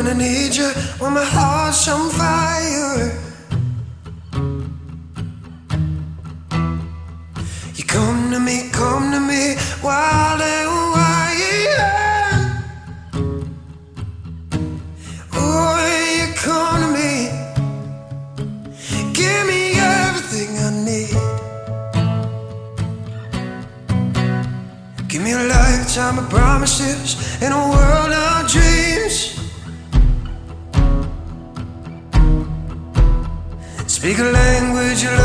when I need you, when my heart's on fire. You come to me, wild and wild. Oh, you come to me, give me everything I need. Give me a lifetime of promises in a world of dreams. Speak a language you